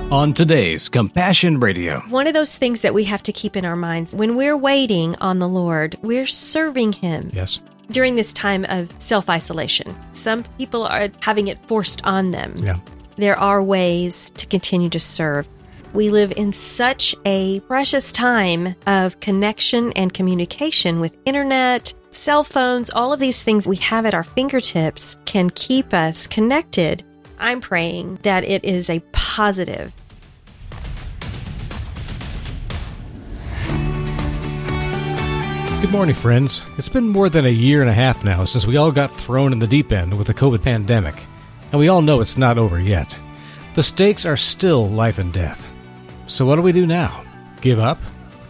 On today's Compassion Radio. One of those things that we have to keep in our minds, when we're waiting on the Lord, we're serving Him. Yes. During this time of self-isolation, some people are having it forced on them. Yeah. There are ways to continue to serve. We live in such a precious time of connection and communication with internet, cell phones, all of these things we have at our fingertips can keep us connected. I'm praying that it is a positive. Good morning, friends. It's been more than a year and a half now since we all got thrown in the deep end with the COVID pandemic, and we all know it's not over yet. The stakes are still life and death. So what do we do now? Give up?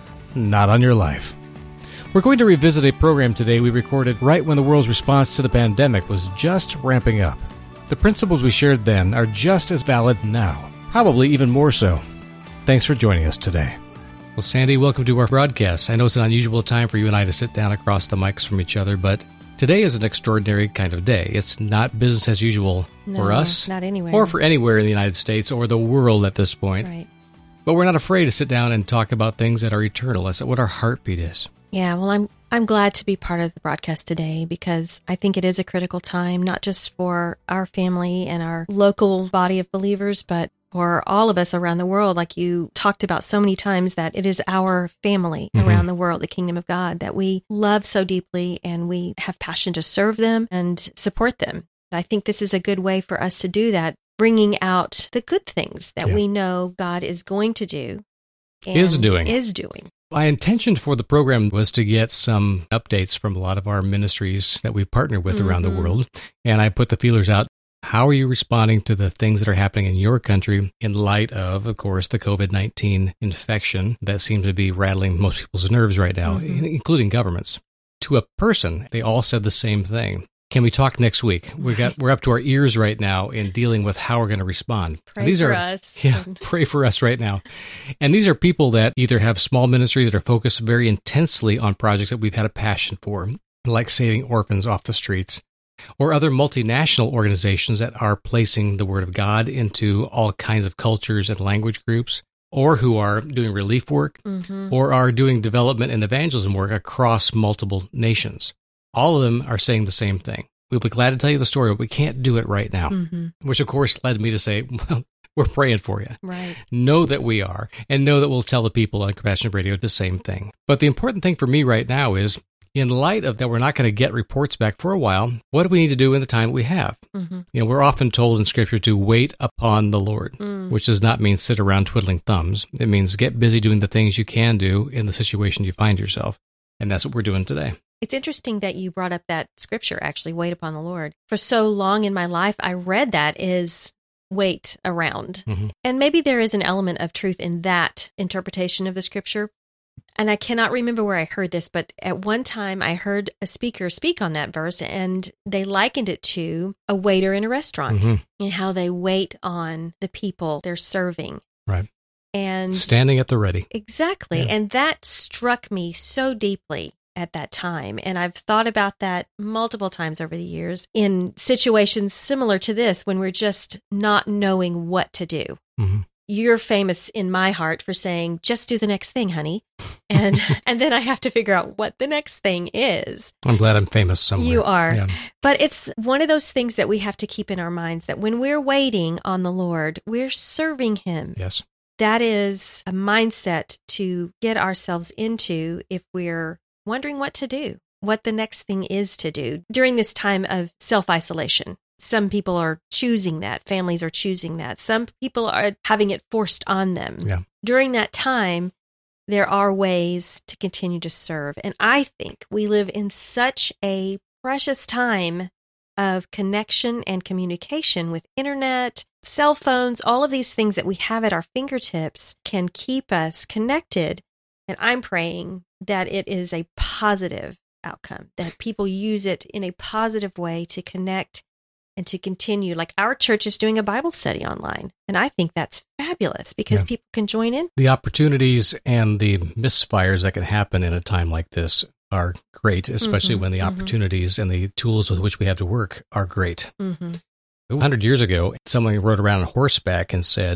Not on your life. We're going to revisit a program today we recorded right when the world's response to the pandemic was just ramping up. The principles we shared then are just as valid now, probably even more so. Thanks for joining us today. Well, Sandy, welcome to our broadcast. I know it's an unusual time for you and I to sit down across the mics from each other, but today is an extraordinary kind of day. It's not business as usual for us, not anywhere, or for anywhere in the United States or the world at this point. Right. But we're not afraid to sit down and talk about things that are eternal. That's what our heartbeat is. Yeah, well, I'm glad to be part of the broadcast today because I think it is a critical time, not just for our family and our local body of believers, but for all of us around the world. Like you talked about so many times, that it is our family around the world, the kingdom of God, that we love so deeply and we have passion to serve them and support them. I think this is a good way for us to do that, bringing out the good things that we know God is going to do and is doing. My intention for the program was to get some updates from a lot of our ministries that we've partnered with around the world. And I put the feelers out. How are you responding to the things that are happening in your country in light of course, the COVID-19 infection that seems to be rattling most people's nerves right now, including governments? To a person, they all said the same thing. Can we talk next week? We're up to our ears right now in dealing with how we're going to respond. Pray for us. Yeah, pray for us right now. And these are people that either have small ministries that are focused very intensely on projects that we've had a passion for, like saving orphans off the streets, or other multinational organizations that are placing the Word of God into all kinds of cultures and language groups, or who are doing relief work, or are doing development and evangelism work across multiple nations. All of them are saying the same thing. We'll be glad to tell you the story, but we can't do it right now. Which, of course, led me to say, well, we're praying for you. Right. Know that we are, and know that we'll tell the people on Compassion Radio the same thing. But the important thing for me right now is, in light of that we're not going to get reports back for a while, what do we need to do in the time that we have? You know, we're often told in Scripture to wait upon the Lord, which does not mean sit around twiddling thumbs. It means get busy doing the things you can do in the situation you find yourself. And that's what we're doing today. It's interesting that you brought up that scripture, actually, wait upon the Lord. For so long in my life, I read that is wait around. And maybe there is an element of truth in that interpretation of the scripture. And I cannot remember where I heard this, but at one time I heard a speaker speak on that verse, and they likened it to a waiter in a restaurant and how they wait on the people they're serving. Right. And standing at the ready. Exactly. Yeah. And that struck me so deeply at that time. And I've thought about that multiple times over the years in situations similar to this, when we're just not knowing what to do. You're famous in my heart for saying, just do the next thing, honey. And then I have to figure out what the next thing is. I'm glad I'm famous somewhere. You are. Yeah. But it's one of those things that we have to keep in our minds, that when we're waiting on the Lord, we're serving Him. Yes. That is a mindset to get ourselves into if we're wondering what to do, what the next thing is to do during this time of self-isolation. Some people are choosing that. Families are choosing that. Some people are having it forced on them. Yeah. During that time, there are ways to continue to serve. And I think we live in such a precious time of connection and communication with internet, cell phones, all of these things that we have at our fingertips can keep us connected. And I'm praying that it is a positive outcome, that people use it in a positive way to connect and to continue. Like our church is doing a Bible study online. And I think that's fabulous because people can join in. The opportunities and the misfires that can happen in a time like this are great, especially when the opportunities and the tools with which we have to work are great. 100 years ago, someone rode around on horseback and said,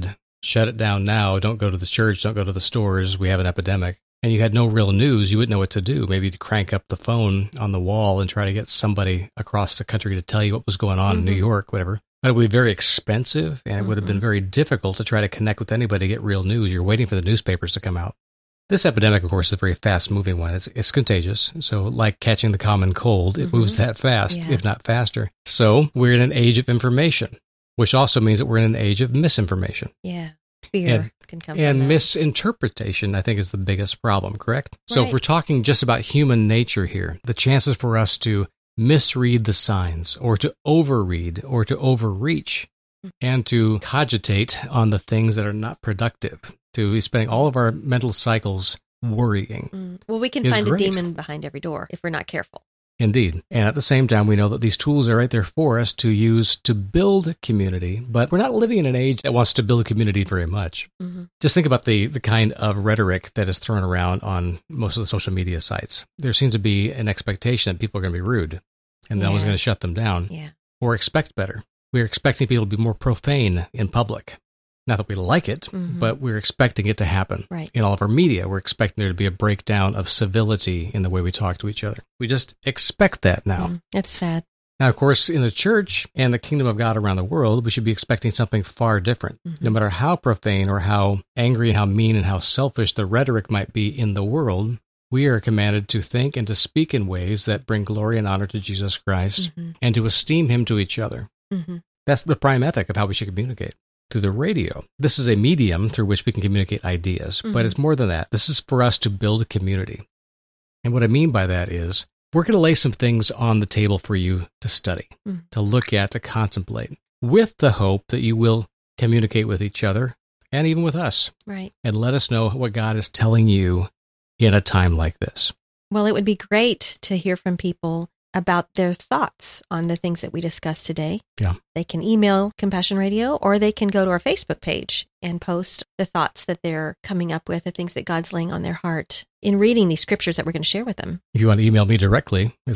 shut it down now, don't go to the church, don't go to the stores, we have an epidemic, and you had no real news, you wouldn't know what to do. Maybe to crank up the phone on the wall and try to get somebody across the country to tell you what was going on in New York, whatever. But it would be very expensive, and it would have been very difficult to try to connect with anybody to get real news. You're waiting for the newspapers to come out. This epidemic, of course, is a very fast-moving one. It's contagious. So like catching the common cold, it moves that fast, if not faster. So we're in an age of information, which also means that we're in an age of misinformation. Yeah. Fear can come from and that. Misinterpretation, I think, is the biggest problem, correct? So if we're talking just about human nature here, the chances for us to misread the signs or to overread or to overreach and to cogitate on the things that are not productive, to be spending all of our mental cycles worrying. Well, we can find a demon behind every door if we're not careful. Indeed. And at the same time, we know that these tools are right there for us to use to build community, but we're not living in an age that wants to build a community very much. Just think about the kind of rhetoric that is thrown around on most of the social media sites. There seems to be an expectation that people are going to be rude, and no one's going to shut them down or expect better. We're expecting people to be more profane in public. Not that we like it, but we're expecting it to happen. In all of our media, we're expecting there to be a breakdown of civility in the way we talk to each other. We just expect that now. That's sad. Now, of course, in the church and the kingdom of God around the world, we should be expecting something far different. No matter how profane or how angry and how mean and how selfish the rhetoric might be in the world, we are commanded to think and to speak in ways that bring glory and honor to Jesus Christ and to esteem him to each other. That's the prime ethic of how we should communicate. Through the radio. This is a medium through which we can communicate ideas, but it's more than that. This is for us to build a community. And what I mean by that is we're going to lay some things on the table for you to study, to look at, to contemplate, with the hope that you will communicate with each other and even with us. And let us know what God is telling you in a time like this. Well, it would be great to hear from people about their thoughts on the things that we discussed today. They can email Compassion Radio, or they can go to our Facebook page and post the thoughts that they're coming up with, the things that God's laying on their heart in reading these scriptures that we're going to share with them. If you want to email me directly, it's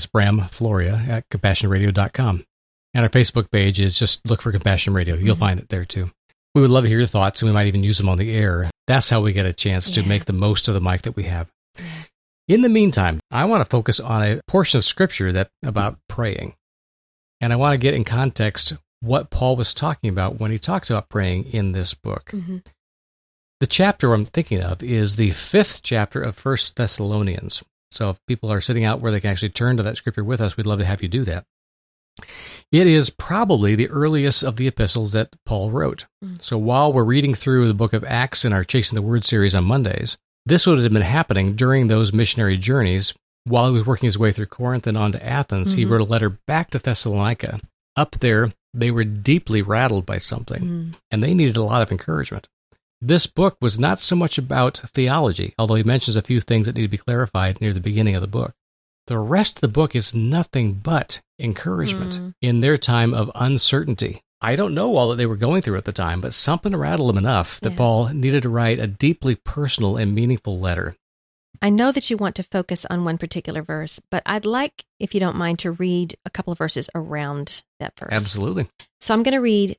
bramfloria@compassionradio.com. And our Facebook page is just look for Compassion Radio. You'll find it there too. We would love to hear your thoughts, and we might even use them on the air. That's how we get a chance to make the most of the mic that we have. In the meantime, I want to focus on a portion of Scripture that about praying. And I want to get in context what Paul was talking about when he talks about praying in this book. The chapter I'm thinking of is the 5th chapter of 1 Thessalonians. So if people are sitting out where they can actually turn to that Scripture with us, we'd love to have you do that. It is probably the earliest of the epistles that Paul wrote. So while we're reading through the book of Acts in our Chasing the Word series on Mondays, this would have been happening during those missionary journeys while he was working his way through Corinth and on to Athens. He wrote a letter back to Thessalonica. Up there, they were deeply rattled by something, and they needed a lot of encouragement. This book was not so much about theology, although he mentions a few things that need to be clarified near the beginning of the book. The rest of the book is nothing but encouragement in their time of uncertainty. I don't know all that they were going through at the time, but something rattled them enough that Paul needed to write a deeply personal and meaningful letter. I know that you want to focus on one particular verse, but I'd like, if you don't mind, to read a couple of verses around that verse. Absolutely. So I'm going to read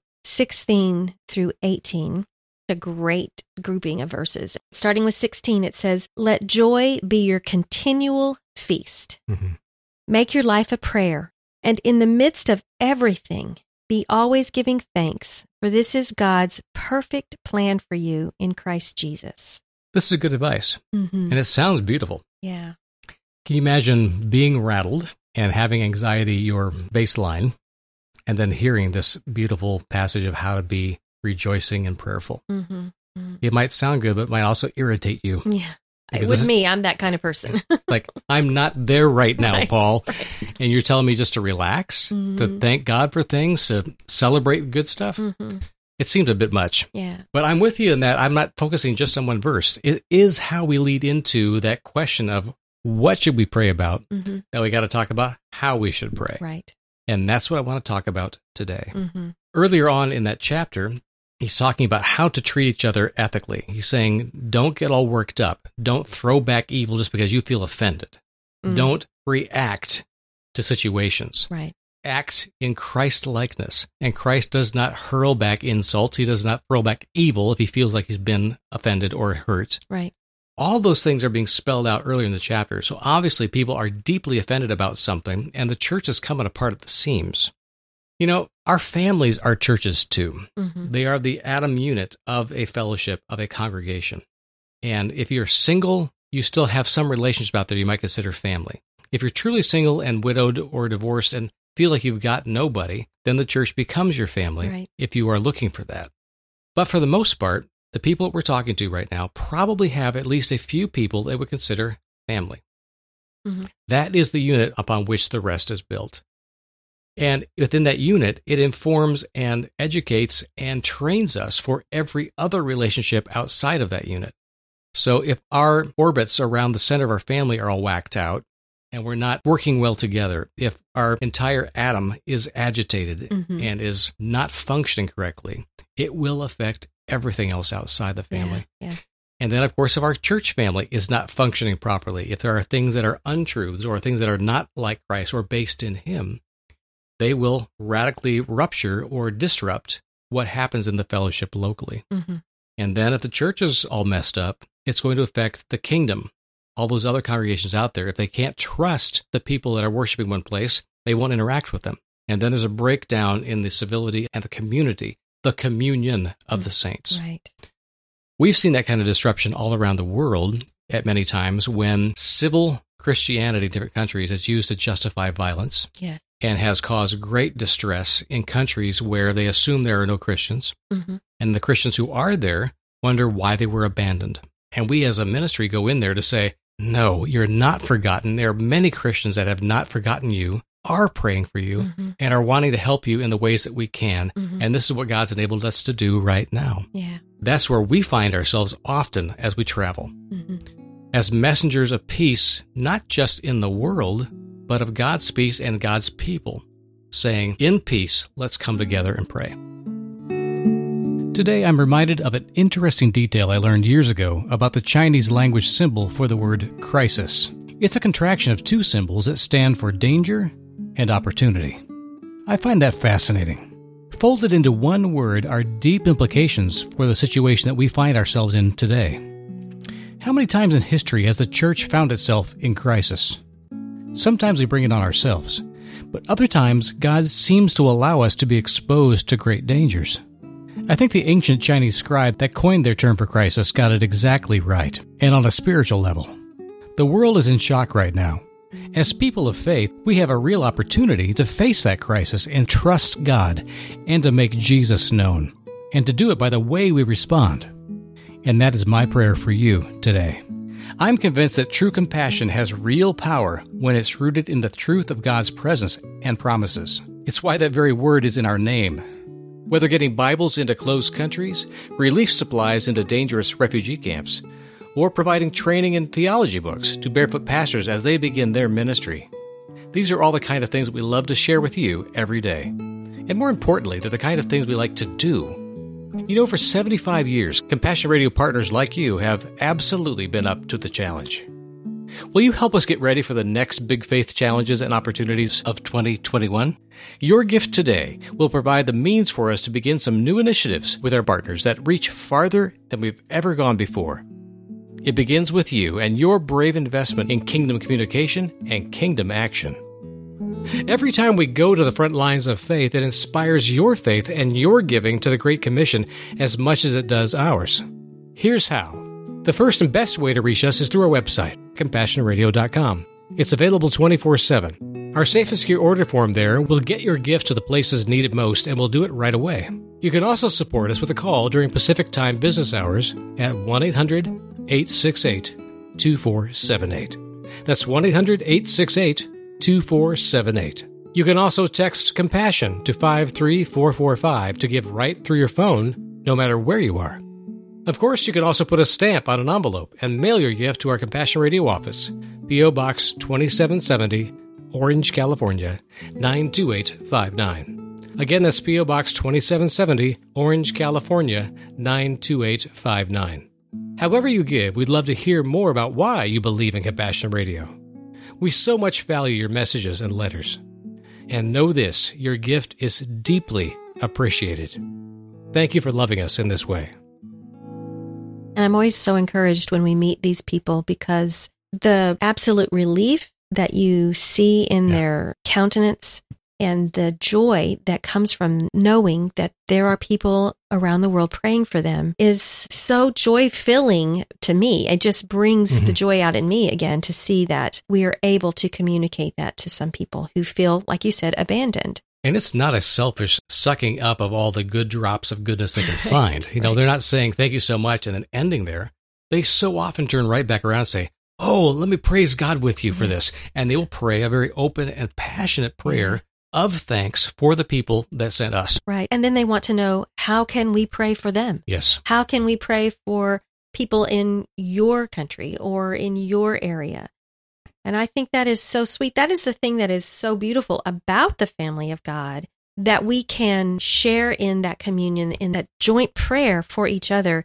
16 through 18, a great grouping of verses. Starting with 16, it says, "Let joy be your continual feast. Make your life a prayer, and in the midst of everything, be always giving thanks, for this is God's perfect plan for you in Christ Jesus." This is good advice, and it sounds beautiful. Yeah. Can you imagine being rattled and having anxiety your baseline, and then hearing this beautiful passage of how to be rejoicing and prayerful? It might sound good, but it might also irritate you. Yeah. With me, I'm that kind of person. Like, I'm not there right now, Paul. And you're telling me just to relax, to thank God for things, to celebrate good stuff? It seemed a bit much. Yeah. But I'm with you in that I'm not focusing just on one verse. It is how we lead into that question of what should we pray about, that we got to talk about how we should pray. Right. And that's what I want to talk about today. Earlier on in that chapter, he's talking about how to treat each other ethically. He's saying, don't get all worked up. Don't throw back evil just because you feel offended. Don't react to situations. Right. acts in Christ-likeness, and Christ does not hurl back insults. He does not hurl back evil if he feels like he's been offended or hurt. Right. All those things are being spelled out earlier in the chapter. So obviously people are deeply offended about something, and the church is coming apart at the seams. You know, our families are churches too. Mm-hmm. They are the atom unit of a fellowship, of a congregation. And if you're single, you still have some relationship out there you might consider family. If you're truly single and widowed or divorced and feel like you've got nobody, then the church becomes your family, right, if you are looking for that. But for the most part, the people that we're talking to right now probably have at least a few people they would consider family. Mm-hmm. That is the unit upon which the rest is built. And within that unit, it informs and educates and trains us for every other relationship outside of that unit. So if our orbits around the center of our family are all whacked out, and we're not working well together, if our entire atom is agitated and is not functioning correctly, it will affect everything else outside the family. Yeah. And then, of course, if our church family is not functioning properly, if there are things that are untruths or things that are not like Christ or based in Him, they will radically rupture or disrupt what happens in the fellowship locally. Mm-hmm. And then if the church is all messed up, it's going to affect the kingdom. All those other congregations out there, if they can't trust the people that are worshiping one place, they won't interact with them. And then there's a breakdown in the civility and the community, the communion of the saints. Right. We've seen that kind of disruption all around the world at many times when civil Christianity in different countries is used to justify violence. Yes. And has caused great distress in countries where they assume there are no Christians. Mm-hmm. And the Christians who are there wonder why they were abandoned. And we as a ministry go in there to say, no, you're not forgotten. There are many Christians that have not forgotten you, are praying for you, and are wanting to help you in the ways that we can. Mm-hmm. And this is what God's enabled us to do right now. Yeah. That's where we find ourselves often as we travel. Mm-hmm. As messengers of peace, not just in the world, but of God's peace and God's people, saying, in peace, let's come together and pray. Today, I'm reminded of an interesting detail I learned years ago about the Chinese language symbol for the word crisis. It's a contraction of two symbols that stand for danger and opportunity. I find that fascinating. Folded into one word are deep implications for the situation that we find ourselves in today. How many times in history has the church found itself in crisis? Sometimes we bring it on ourselves, but other times God seems to allow us to be exposed to great dangers. I think the ancient Chinese scribe that coined their term for crisis got it exactly right, and on a spiritual level. The world is in shock right now. As people of faith, we have a real opportunity to face that crisis and trust God, and to make Jesus known, and to do it by the way we respond. And that is my prayer for you today. I'm convinced that true compassion has real power when it's rooted in the truth of God's presence and promises. It's why that very word is in our name. Whether getting Bibles into closed countries, relief supplies into dangerous refugee camps, or providing training in theology books to barefoot pastors as they begin their ministry. These are all the kind of things that we love to share with you every day. And more importantly, they're the kind of things we like to do. You know, for 75 years, Compassion Radio partners like you have absolutely been up to the challenge. Will you help us get ready for the next big faith challenges and opportunities of 2021? Your gift today will provide the means for us to begin some new initiatives with our partners that reach farther than we've ever gone before. It begins with you and your brave investment in kingdom communication and kingdom action. Every time we go to the front lines of faith, it inspires your faith and your giving to the Great Commission as much as it does ours. Here's how. The first and best way to reach us is through our website, CompassionRadio.com. It's available 24/7. Our safe and secure order form there will get your gift to the places needed most, and we'll do it right away. You can also support us with a call during Pacific Time business hours at 1-800-868-2478. That's 1-800-868-2478. You can also text Compassion to 53445 to give right through your phone, no matter where you are. Of course, you can also put a stamp on an envelope and mail your gift to our Compassion Radio office, P.O. Box 2770, Orange, California, 92859. Again, that's P.O. Box 2770, Orange, California, 92859. However you give, we'd love to hear more about why you believe in Compassion Radio. We so much value your messages and letters. And know this, your gift is deeply appreciated. Thank you for loving us in this way. And I'm always so encouraged when we meet these people because the absolute relief that you see in their countenance and the joy that comes from knowing that there are people around the world praying for them is so joy-filling to me. It just brings the joy out in me again to see that we are able to communicate that to some people who feel, like you said, abandoned. And it's not a selfish sucking up of all the good drops of goodness they can find. They're not saying thank you so much and then ending there. They so often turn right back around and say, oh, let me praise God with you for this. And they will pray a very open and passionate prayer of thanks for the people that sent us. Right. And then they want to know, how can we pray for them? Yes. How can we pray for people in your country or in your area? And I think that is so sweet. That is the thing that is so beautiful about the family of God, that we can share in that communion, in that joint prayer for each other,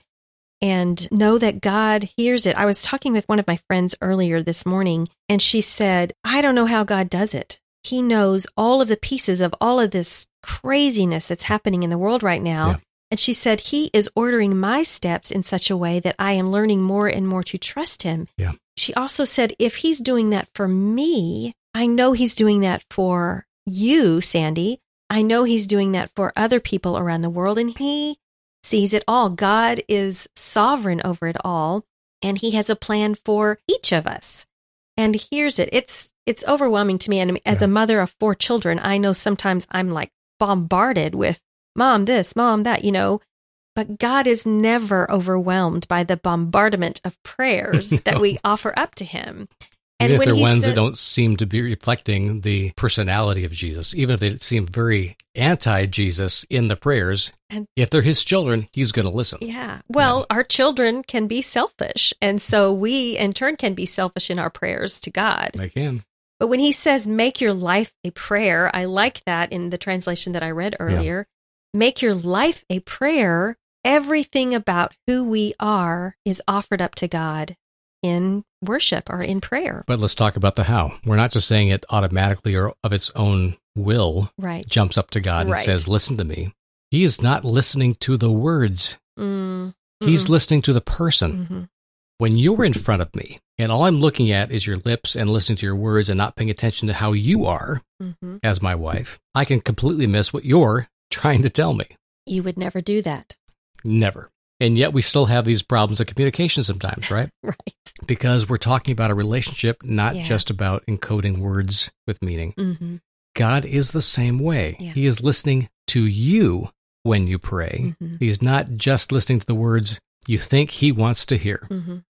and know that God hears it. I was talking with one of my friends earlier this morning, and she said, I don't know how God does it. He knows all of the pieces of all of this craziness that's happening in the world right now. Yeah. And she said, He is ordering my steps in such a way that I am learning more and more to trust Him. Yeah. She also said, if He's doing that for me, I know He's doing that for you, Sandy. I know He's doing that for other people around the world, and He sees it all. God is sovereign over it all, and He has a plan for each of us. And here's it. It's overwhelming to me. And as a mother of 4 children, I know sometimes I'm like bombarded with mom this, mom that, but God is never overwhelmed by the bombardment of prayers that we offer up to Him. And even if when they're ones that don't seem to be reflecting the personality of Jesus, even if they seem very anti-Jesus in the prayers, and if they're His children, He's going to listen. Yeah. Well, our children can be selfish. And so we, in turn, can be selfish in our prayers to God. They can. But when He says, make your life a prayer, I like that in the translation that I read earlier. Yeah. Make your life a prayer. Everything about who we are is offered up to God in worship or in prayer. But let's talk about the how. We're not just saying it automatically or of its own will, jumps up to God and says, listen to me. He is not listening to the words. He's listening to the person. When you're in front of me and all I'm looking at is your lips and listening to your words and not paying attention to how you are as my wife, I can completely miss what you're trying to tell me. You would never do that. Never. And yet we still have these problems of communication sometimes, right? Right. Because we're talking about a relationship, not just about encoding words with meaning. God is the same way. Yeah. He is listening to you when you pray. He's not just listening to the words you think He wants to hear.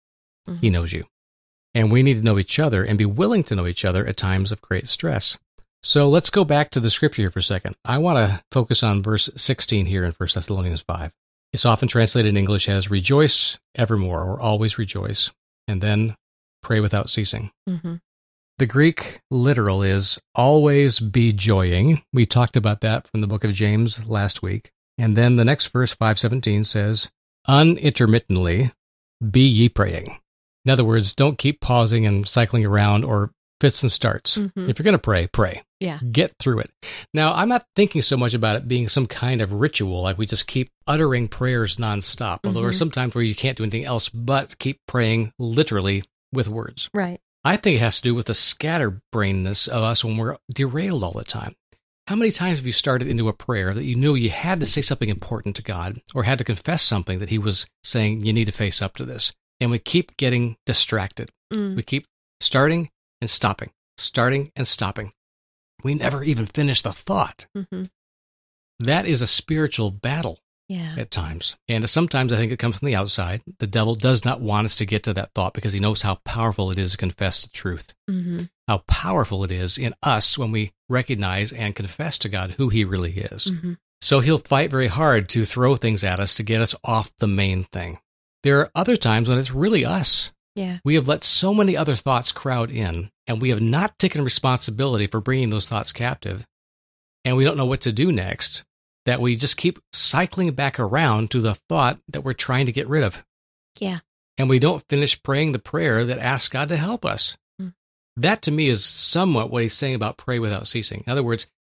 He knows you. And we need to know each other and be willing to know each other at times of great stress. So let's go back to the scripture here for a second. I want to focus on verse 16 here in 1 Thessalonians 5. It's often translated in English as rejoice evermore or always rejoice, and then pray without ceasing. The Greek literal is always be joying. We talked about that from the book of James last week. And then the next verse, 5:17, says, unintermittently be ye praying. In other words, don't keep pausing and cycling around or fits and starts. If you're going to pray, pray. Yeah. Get through it. Now, I'm not thinking so much about it being some kind of ritual, like we just keep uttering prayers nonstop, although there are some times where you can't do anything else but keep praying literally with words. Right. I think it has to do with the scatterbrainness of us when we're derailed all the time. How many times have you started into a prayer that you knew you had to say something important to God or had to confess something that He was saying, you need to face up to this? And we keep getting distracted. We keep starting and stopping, starting and stopping. We never even finish the thought. That is a spiritual battle at times. And sometimes I think it comes from the outside. The devil does not want us to get to that thought because he knows how powerful it is to confess the truth. How powerful it is in us when we recognize and confess to God who He really is. So he'll fight very hard to throw things at us to get us off the main thing. There are other times when it's really us. Yeah. We have let so many other thoughts crowd in, and we have not taken responsibility for bringing those thoughts captive, and we don't know what to do next, that we just keep cycling back around to the thought that we're trying to get rid of. Yeah. And we don't finish praying the prayer that asks God to help us. That, to me, is somewhat what he's saying about pray without ceasing. In other words,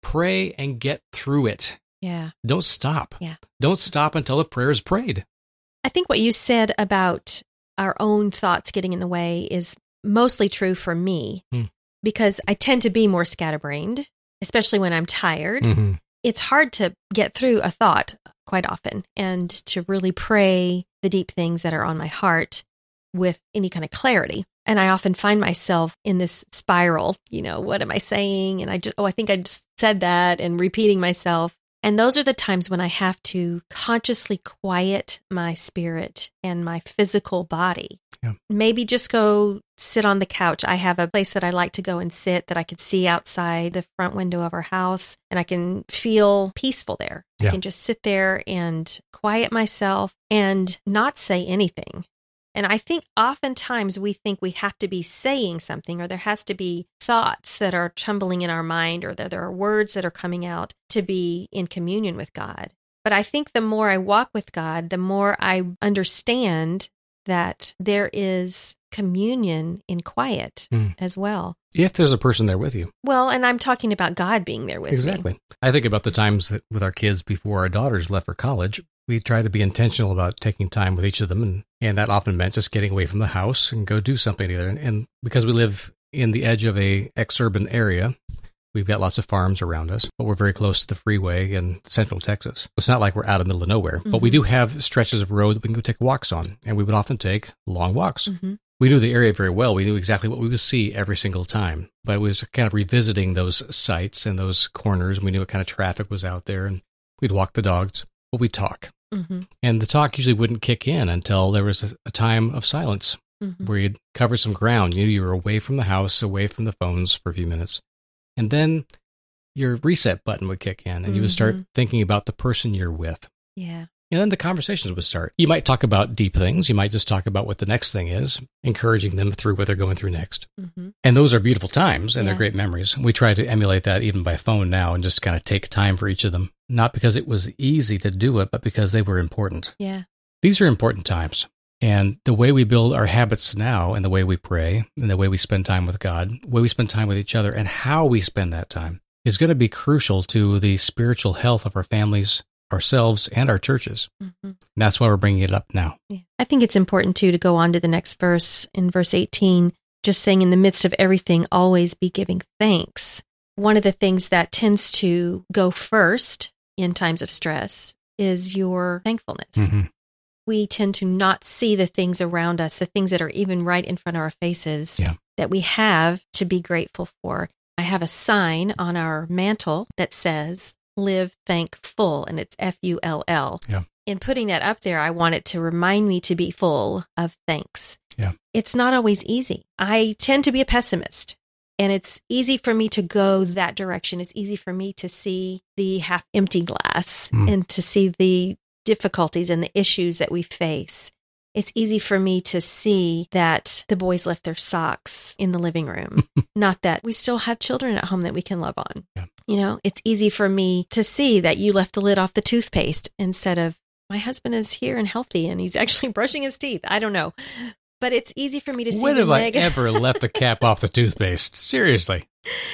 Pray and get through it. Yeah. Don't stop. Yeah. Don't stop until the prayer is prayed. I think what you said about our own thoughts getting in the way is mostly true for me because I tend to be more scatterbrained, especially when I'm tired. Mm-hmm. It's hard to get through a thought quite often and to really pray the deep things that are on my heart with any kind of clarity. And I often find myself in this spiral, what am I saying? And I think I just said that, and repeating myself. And those are the times when I have to consciously quiet my spirit and my physical body. Yeah. Maybe just go sit on the couch. I have a place that I like to go and sit that I can see outside the front window of our house, and I can feel peaceful there. Yeah. I can just sit there and quiet myself and not say anything. And I think oftentimes we think we have to be saying something, or there has to be thoughts that are trembling in our mind, or that there are words that are coming out to be in communion with God. But I think the more I walk with God, the more I understand that there is communion in quiet as well. If there's a person there with you. Well, and I'm talking about God being there with me. Exactly. I think about the times that with our kids before our daughters left for college, we try to be intentional about taking time with each of them. And that often meant just getting away from the house and go do something together. And because we live in the edge of a ex-urban area, we've got lots of farms around us, but we're very close to the freeway in central Texas. It's not like we're out of the middle of nowhere, but we do have stretches of road that we can go take walks on. And we would often take long walks. Mm-hmm. We knew the area very well. We knew exactly what we would see every single time. But it was kind of revisiting those sites and those corners. We knew what kind of traffic was out there. And we'd walk the dogs, but we'd talk. Mm-hmm. And the talk usually wouldn't kick in until there was a time of silence where you'd cover some ground. You were away from the house, away from the phones for a few minutes. And then your reset button would kick in, and you would start thinking about the person you're with. Yeah. And then the conversations would start. You might talk about deep things. You might just talk about what the next thing is, encouraging them through what they're going through next. Mm-hmm. And those are beautiful times, and they're great memories. We try to emulate that even by phone now and just kind of take time for each of them. Not because it was easy to do it, but because they were important. Yeah. These are important times. And the way we build our habits now, and the way we pray, and the way we spend time with God, the way we spend time with each other, and how we spend that time is going to be crucial to the spiritual health of our families, ourselves, and our churches. Mm-hmm. That's why we're bringing it up now. Yeah. I think it's important, too, to go on to the next verse in verse 18, just saying, in the midst of everything, always be giving thanks. One of the things that tends to go first in times of stress is your thankfulness. Mm-hmm. We tend to not see the things around us, the things that are even right in front of our faces that we have to be grateful for. I have a sign on our mantle that says, live thankful, and it's F-U-L-L. Yeah. In putting that up there, I want it to remind me to be full of thanks. Yeah. It's not always easy. I tend to be a pessimist, and it's easy for me to go that direction. It's easy for me to see the half empty glass and to see the difficulties and the issues that we face. It's easy for me to see that the boys left their socks in the living room, not that we still have children at home that we can love on. Yeah. It's easy for me to see that you left the lid off the toothpaste instead of, my husband is here and healthy and he's actually brushing his teeth. I don't know. But it's easy for me to see when have I ever left the cap off the toothpaste? Seriously.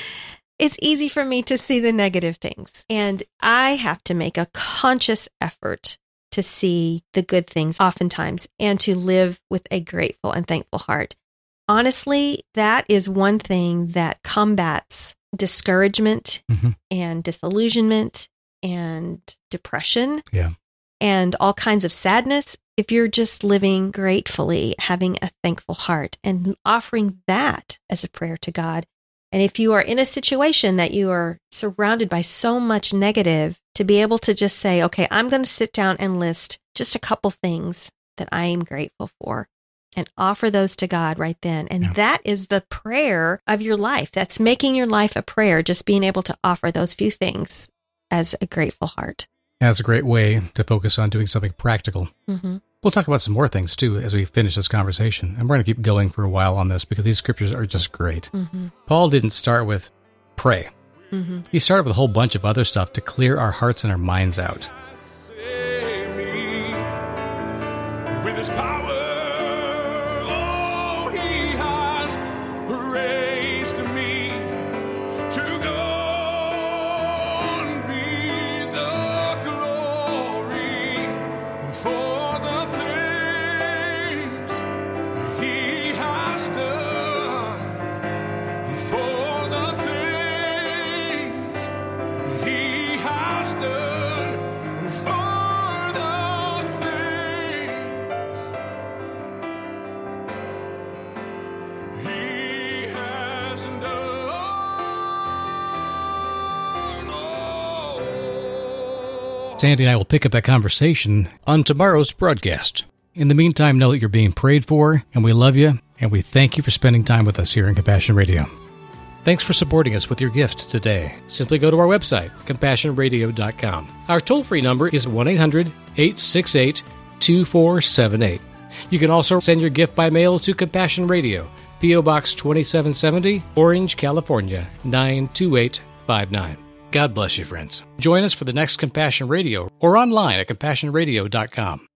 It's easy for me to see the negative things. And I have to make a conscious effort to see the good things oftentimes and to live with a grateful and thankful heart. Honestly, that is one thing that combats discouragement and disillusionment and depression and all kinds of sadness. If you're just living gratefully, having a thankful heart and offering that as a prayer to God. And if you are in a situation that you are surrounded by so much negative, to be able to just say, okay, I'm going to sit down and list just a couple things that I am grateful for and offer those to God right then. And that is the prayer of your life. That's making your life a prayer, just being able to offer those few things as a grateful heart. That's a great way to focus on doing something practical. Mm-hmm. We'll talk about some more things, too, as we finish this conversation. And we're going to keep going for a while on this because these scriptures are just great. Mm-hmm. Paul didn't start with pray. Mm-hmm. He started with a whole bunch of other stuff to clear our hearts and our minds out. Save me with his power. Oh, he has raised me to go Sandy and I will pick up that conversation on tomorrow's broadcast. In the meantime, know that you're being prayed for, and we love you, and we thank you for spending time with us here in Compassion Radio. Thanks for supporting us with your gift today. Simply go to our website, CompassionRadio.com. Our toll-free number is 1-800-868-2478. You can also send your gift by mail to Compassion Radio, P.O. Box 2770, Orange, California, 92859. God bless you, friends. Join us for the next Compassion Radio or online at CompassionRadio.com.